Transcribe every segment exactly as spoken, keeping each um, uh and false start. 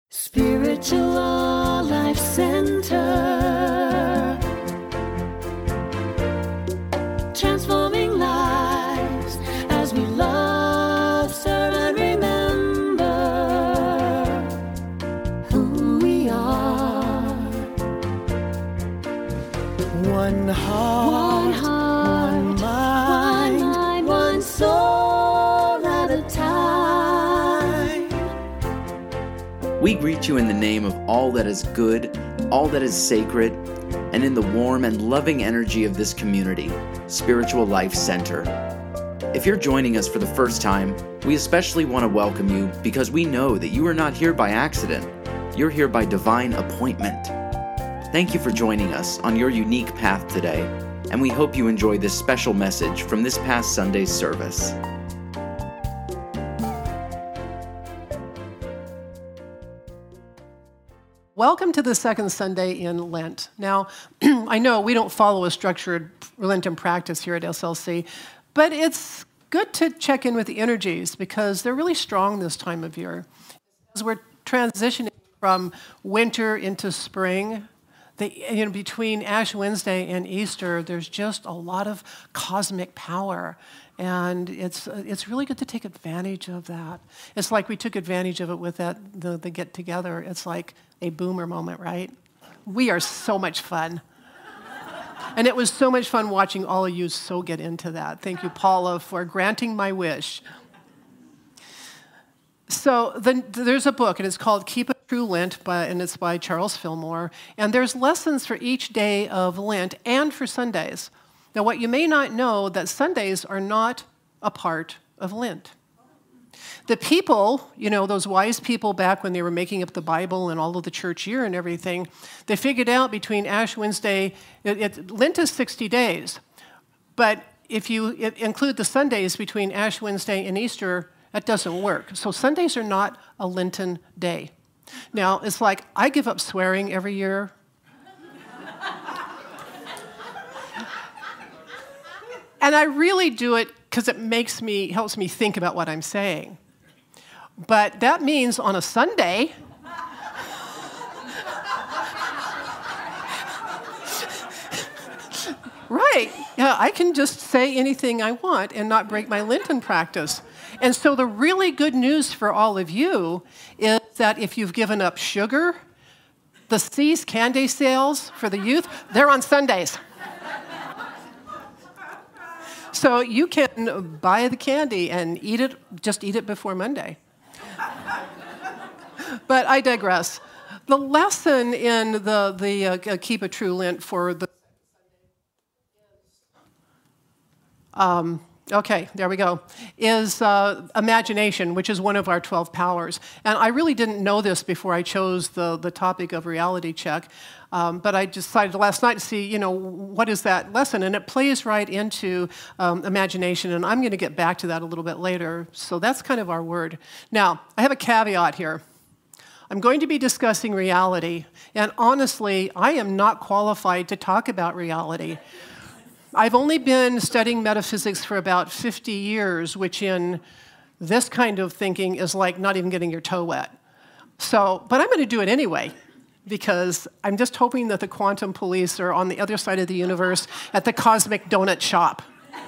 Spiritual Life Center, transforming lives as we love, serve, and remember who we are. One heart, one, heart, one mind, one, mind, one soul at a time. We greet you in the name of all that is good, all that is sacred, and in the warm and loving energy of this community, Spiritual Life Center. If you're joining us for the first time, we especially want to welcome you because we know that you are not here by accident. You're here by divine appointment. Thank you for joining us on your unique path today, and we hope you enjoy this special message from this past Sunday's service. Welcome to the second Sunday in Lent. Now, I know we don't follow a structured Lenten practice here at S L C, but it's good to check in with the energies because they're really strong this time of year. As we're transitioning from winter into spring, the, you know, between Ash Wednesday and Easter, there's just a lot of cosmic power. And it's it's really good to take advantage of that. It's like we took advantage of it with that the, the get together. It's like a boomer moment, right? We are so much fun. And it was so much fun watching all of you so get into that. Thank you, Paula, for granting my wish. So the, there's a book, and it's called Keep a True Lent, by, and it's by Charles Fillmore. And there's lessons for each day of Lent and for Sundays. Now, what you may not know, that Sundays are not a part of Lent. The people, you know, those wise people back when they were making up the Bible and all of the church year and everything, they figured out between Ash Wednesday, it, it, Lent is sixty days. But if you it, include the Sundays between Ash Wednesday and Easter, that doesn't work. So Sundays are not a Lenten day. Now, it's like I give up swearing every year. And I really do it because it makes me, helps me think about what I'm saying. But that means on a Sunday, right, yeah, I can just say anything I want and not break my Lenten practice. And so the really good news for all of you is that if you've given up sugar, the See's candy sales for the youth, they're on Sundays. So you can buy the candy and eat it, just eat it before Monday. But I digress. The lesson in the, the uh, Keep a True Lent for the... Um, okay, there we go, is uh, imagination, which is one of our twelve powers. And I really didn't know this before I chose the, the topic of reality check. Um, but I decided last night to see, you know, what is that lesson? And it plays right into um, imagination, and I'm going to get back to that a little bit later. So that's kind of our word. Now, I have a caveat here. I'm going to be discussing reality, and honestly, I am not qualified to talk about reality. I've only been studying metaphysics for about fifty years, which in this kind of thinking is like not even getting your toe wet. So, but I'm going to do it anyway, because I'm just hoping that the quantum police are on the other side of the universe at the cosmic donut shop.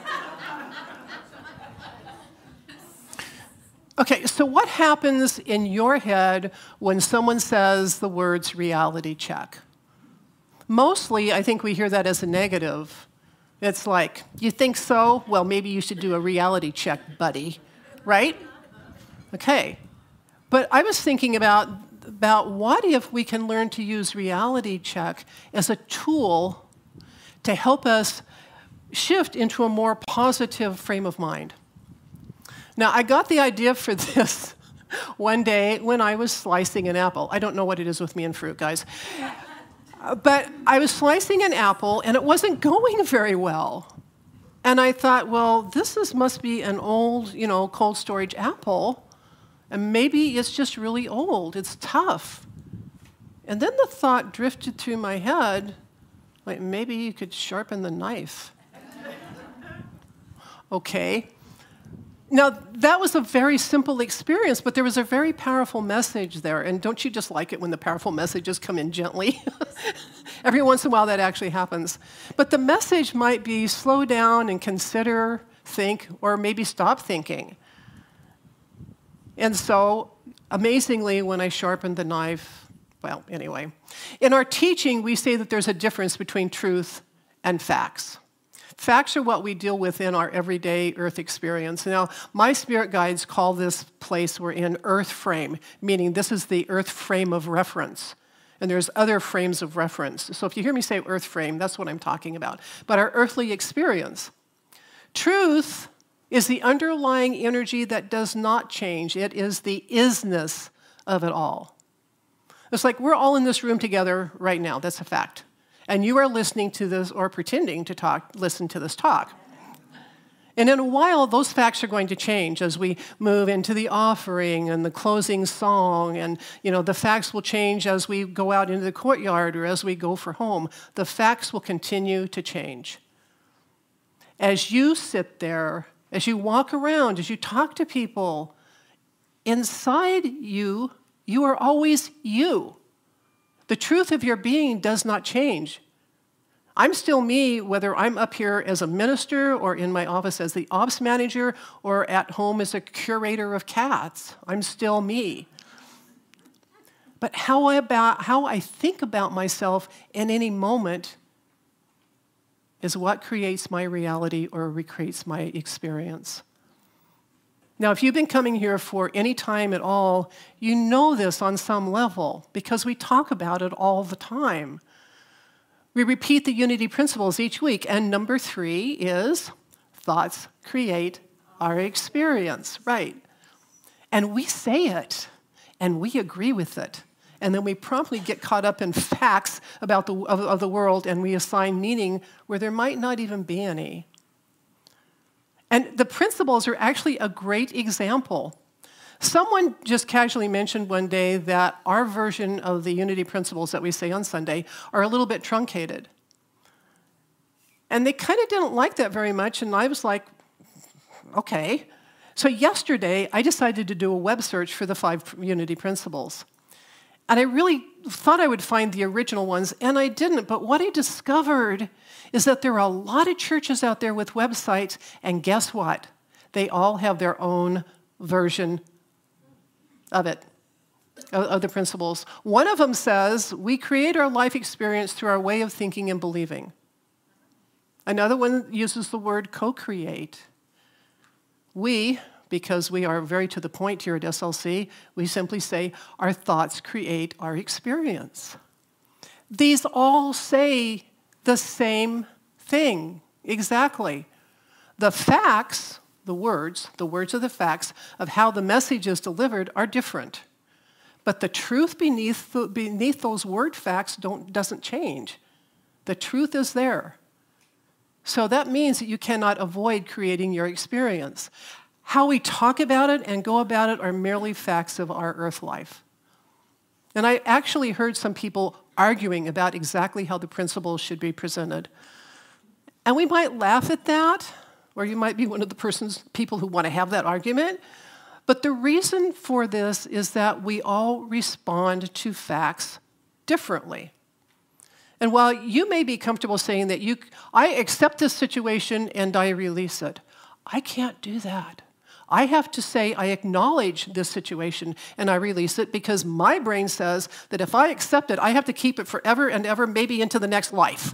Okay, so what happens in your head when someone says the words reality check? Mostly, I think we hear that as a negative. It's like, you think so? Well, maybe you should do a reality check, buddy, right? Okay, but I was thinking about about what if we can learn to use reality check as a tool to help us shift into a more positive frame of mind. Now, I got the idea for this one day when I was slicing an apple. I don't know what it is with me and fruit, guys. But I was slicing an apple, and it wasn't going very well. And I thought, well, this is, must be an old, you know, cold storage apple. And maybe it's just really old. It's tough. And then the thought drifted through my head, like maybe you could sharpen the knife. Okay. Now, that was a very simple experience, but there was a very powerful message there. And don't you just like it when the powerful messages come in gently? Every once in a while that actually happens. But the message might be slow down and consider, think, or maybe stop thinking. And so, amazingly, when I sharpened the knife, well, anyway. In our teaching, we say that there's a difference between truth and facts. Facts are what we deal with in our everyday earth experience. Now, my spirit guides call this place we're in earth frame, meaning this is the earth frame of reference. And there's other frames of reference. So if you hear me say earth frame, that's what I'm talking about. But our earthly experience. Truth is the underlying energy that does not change. It is the isness of it all. It's like we're all in this room together right now. That's a fact. And you are listening to this or pretending to talk, listen to this talk. And in a while, those facts are going to change as we move into the offering and the closing song. And, you know, the facts will change as we go out into the courtyard or as we go for home. The facts will continue to change. As you sit there, as you walk around, as you talk to people, inside you, you are always you. The truth of your being does not change. I'm still me, whether I'm up here as a minister or in my office as the ops manager or at home as a curator of cats. I'm still me. But how I, about, how I think about myself in any moment is what creates my reality or recreates my experience. Now, if you've been coming here for any time at all, you know this on some level because we talk about it all the time. We repeat the unity principles each week, and number three is thoughts create our experience, right? And we say it, and we agree with it, and then we promptly get caught up in facts about the of, of the world, and we assign meaning where there might not even be any. And the principles are actually a great example. Someone just casually mentioned one day that our version of the unity principles that we say on Sunday are a little bit truncated. And they kind of didn't like that very much, and I was like, okay. So yesterday, I decided to do a web search for the five unity principles. And I really thought I would find the original ones, and I didn't. But what I discovered is that there are a lot of churches out there with websites, and guess what? They all have their own version of it, of, of the principles. One of them says, we create our life experience through our way of thinking and believing. Another one uses the word co-create. We, because we are very to the point here at S L C, we simply say, our thoughts create our experience. These all say the same thing, exactly. The facts, the words, the words of the facts of how the message is delivered are different. But the truth beneath, the, beneath those word facts don't, doesn't change. The truth is there. So that means that you cannot avoid creating your experience. How we talk about it and go about it are merely facts of our earth life. And I actually heard some people arguing about exactly how the principles should be presented. And we might laugh at that, or you might be one of the persons, people who want to have that argument. But the reason for this is that we all respond to facts differently. And while you may be comfortable saying that you, I accept this situation and I release it, I can't do that. I have to say I acknowledge this situation and I release it because my brain says that if I accept it, I have to keep it forever and ever, maybe into the next life.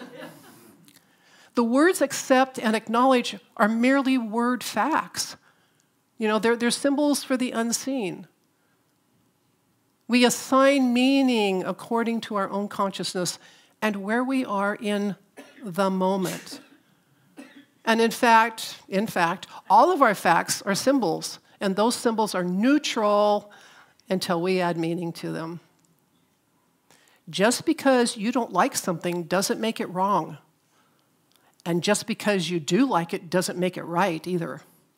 The words accept and acknowledge are merely word facts. You know, they're, they're symbols for the unseen. We assign meaning according to our own consciousness and where we are in the moment. And in fact, in fact, all of our facts are symbols, and those symbols are neutral until we add meaning to them. Just because you don't like something doesn't make it wrong. And just because you do like it doesn't make it right either.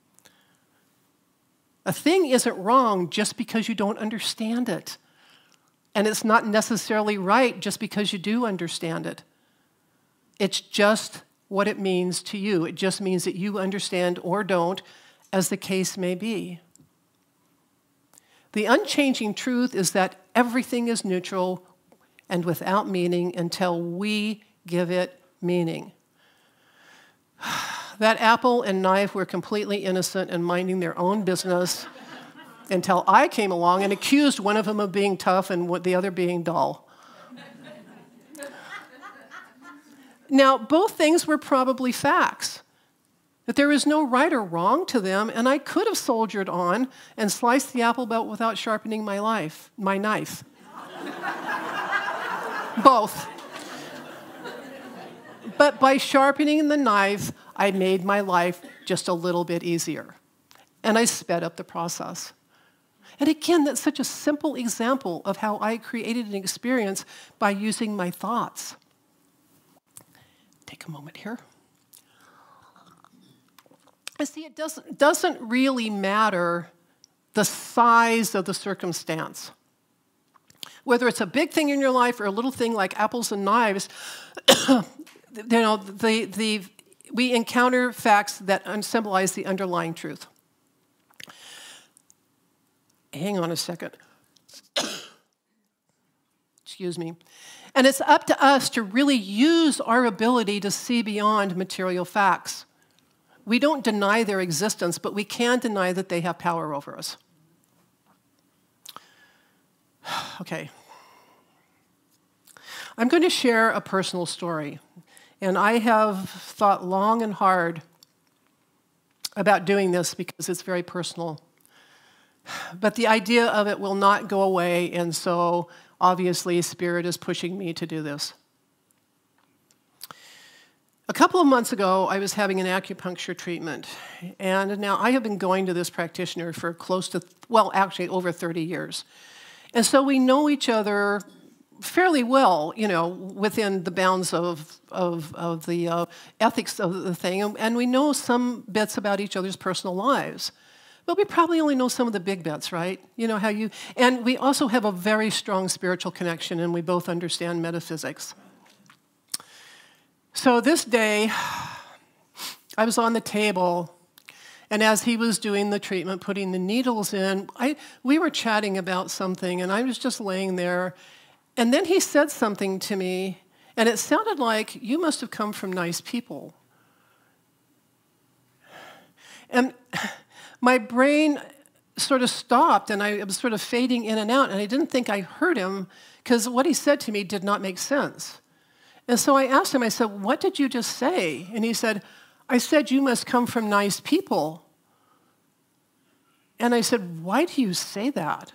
A thing isn't wrong just because you don't understand it. And it's not necessarily right just because you do understand it. It's just what it means to you. It just means that you understand or don't, as the case may be. The unchanging truth is that everything is neutral and without meaning until we give it meaning. That apple and knife were completely innocent and minding their own business until I came along and accused one of them of being tough and the other being dull. Now, both things were probably facts, that there was no right or wrong to them, and I could have soldiered on and sliced the apple belt without sharpening my life, my knife. Both. But by sharpening the knife, I made my life just a little bit easier, and I sped up the process. And again, that's such a simple example of how I created an experience by using my thoughts. Take a moment here. And see, it doesn't, doesn't really matter the size of the circumstance. Whether it's a big thing in your life or a little thing like apples and knives, you know, the, the, we encounter facts that symbolize the underlying truth. Hang on a second. Excuse me. And it's up to us to really use our ability to see beyond material facts. We don't deny their existence, but we can deny that they have power over us. Okay. I'm going to share a personal story, and I have thought long and hard about doing this because it's very personal. But the idea of it will not go away, and so obviously Spirit is pushing me to do this. A couple of months ago, I was having an acupuncture treatment, and now I have been going to this practitioner for close to, well, actually over thirty years. And so we know each other fairly well, you know, within the bounds of, of, of the uh, ethics of the thing, and we know some bits about each other's personal lives. But we probably only know some of the big bits, right? You know how you, and we also have a very strong spiritual connection, and we both understand metaphysics. So this day, I was on the table, and as he was doing the treatment, putting the needles in, I, we were chatting about something, and I was just laying there, and then he said something to me, and it sounded like, you must have come from nice people. And my brain sort of stopped, and I was sort of fading in and out, and I didn't think I heard him, because what he said to me did not make sense. And so I asked him, I said, what did you just say? And he said, I said, you must come from nice people. And I said, why do you say that?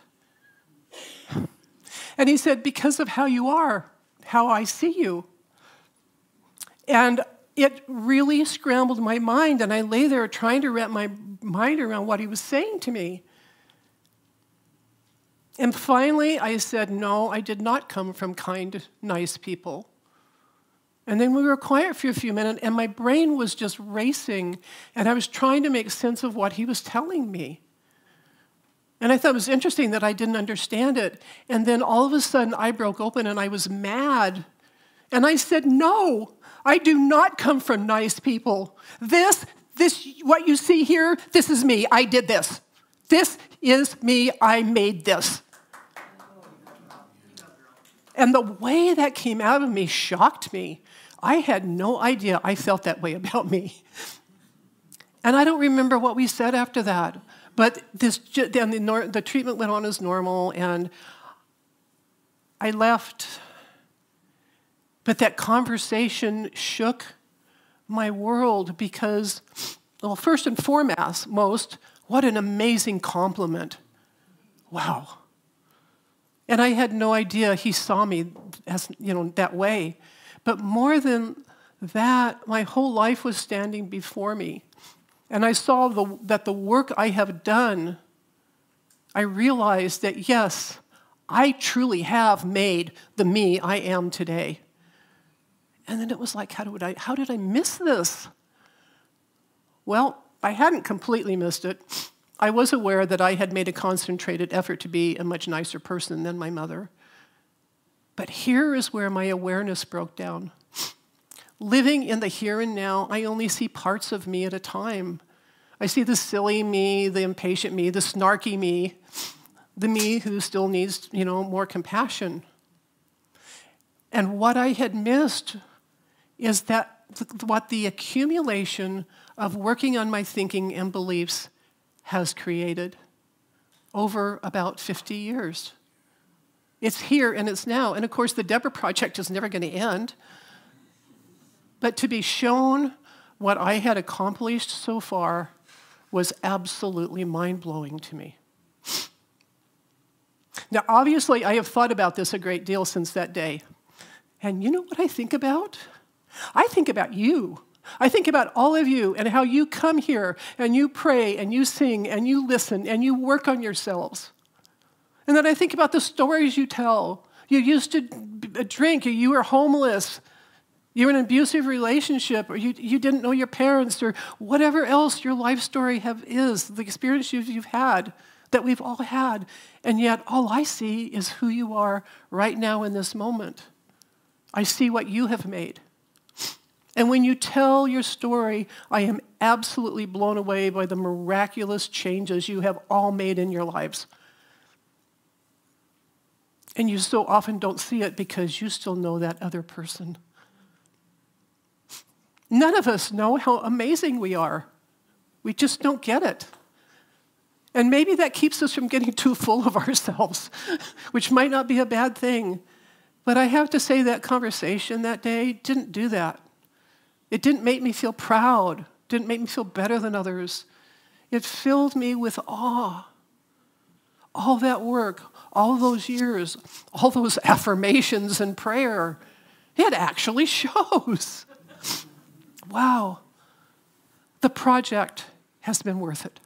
And he said, because of how you are, how I see you. And it really scrambled my mind, and I lay there trying to wrap my mind around what he was saying to me. And finally, I said, no, I did not come from kind, nice people. And then we were quiet for a few minutes, and my brain was just racing, and I was trying to make sense of what he was telling me. And I thought it was interesting that I didn't understand it. And then all of a sudden, I broke open, and I was mad. And I said, no, I do not come from nice people. This, this, what you see here, this is me. I did this. This is me. I made this. And the way that came out of me shocked me. I had no idea I felt that way about me. And I don't remember what we said after that. But this, then the, the treatment went on as normal, and I left. But that conversation shook my world because, well, first and foremost, most, what an amazing compliment. Wow. And I had no idea he saw me as, you know, that way. But more than that, my whole life was standing before me. And I saw the, that the work I have done, I realized that, yes, I truly have made the me I am today. And then it was like, how did I, how did I miss this? Well, I hadn't completely missed it. I was aware that I had made a concentrated effort to be a much nicer person than my mother. But here is where my awareness broke down. Living in the here and now, I only see parts of me at a time. I see the silly me, the impatient me, the snarky me, the me who still needs, you know, more compassion. And what I had missed is that th- what the accumulation of working on my thinking and beliefs has created over about fifty years. It's here and it's now. And of course, the Deborah Project is never going to end. But to be shown what I had accomplished so far was absolutely mind-blowing to me. Now, obviously, I have thought about this a great deal since that day. And you know what I think about? I think about you. I think about all of you and how you come here and you pray and you sing and you listen and you work on yourselves. And then I think about the stories you tell. You used to drink, or you were homeless, you were in an abusive relationship, or you, you didn't know your parents, or whatever else your life story have, is, the experience you've, you've had, that we've all had. And yet all I see is who you are right now in this moment. I see what you have made. And when you tell your story, I am absolutely blown away by the miraculous changes you have all made in your lives. And you so often don't see it because you still know that other person. None of us know how amazing we are. We just don't get it. And maybe that keeps us from getting too full of ourselves, which might not be a bad thing. But I have to say that conversation that day didn't do that. It didn't make me feel proud, didn't make me feel better than others. It filled me with awe. All that work, all those years, all those affirmations and prayer, it actually shows. Wow, the project has been worth it.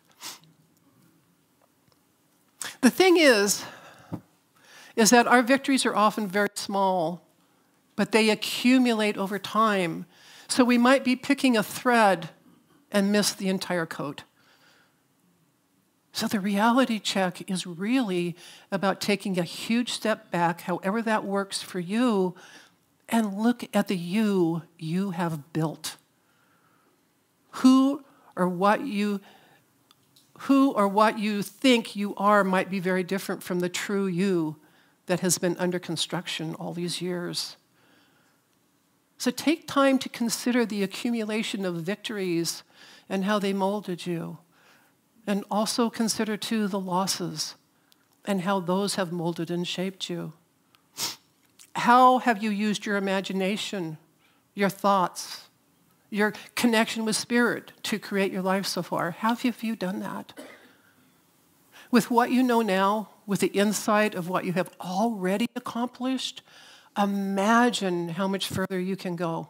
The thing is, is that our victories are often very small, but they accumulate over time. So we might be picking a thread and miss the entire coat. So the reality check is really about taking a huge step back, however that works for you, and look at the you you have built. Who or what you who or what you think you are might be very different from the true you that has been under construction all these years. So take time to consider the accumulation of victories and how they molded you. And also consider, too, the losses and how those have molded and shaped you. How have you used your imagination, your thoughts, your connection with spirit to create your life so far? How have you done that? With what you know now, with the insight of what you have already accomplished, imagine how much further you can go.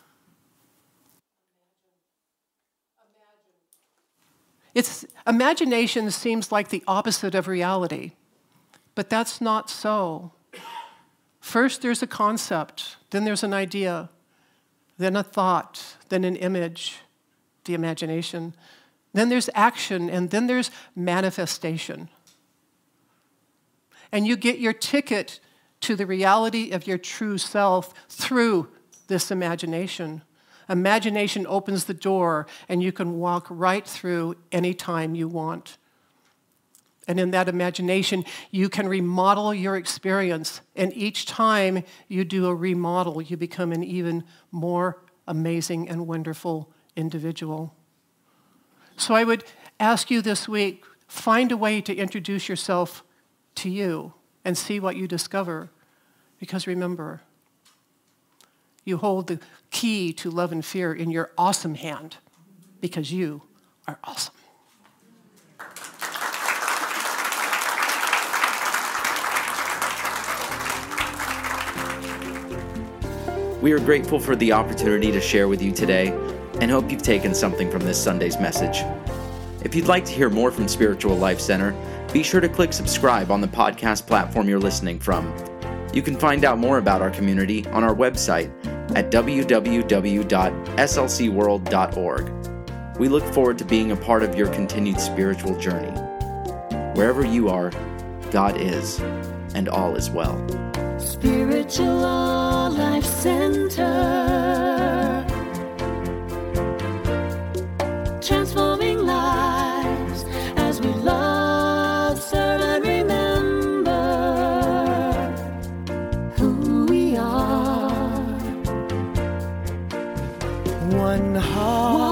It's, imagination seems like the opposite of reality, but that's not so. First, there's a concept, then there's an idea, then a thought, then an image, the imagination. Then there's action, and then there's manifestation. And you get your ticket to the reality of your true self through this imagination. Imagination opens the door, and you can walk right through any time you want. And in that imagination, you can remodel your experience. And each time you do a remodel, you become an even more amazing and wonderful individual. So I would ask you this week, find a way to introduce yourself to you and see what you discover. Because remember, you hold the key to love and fear in your awesome hand because you are awesome. We are grateful for the opportunity to share with you today and hope you've taken something from this Sunday's message. If you'd like to hear more from Spiritual Life Center, be sure to click subscribe on the podcast platform you're listening from. You can find out more about our community on our website at w w w dot s l c world dot org. We look forward to being a part of your continued spiritual journey. Wherever you are, God is, and all is well. Spiritual Life Center, transforming lives. One heart.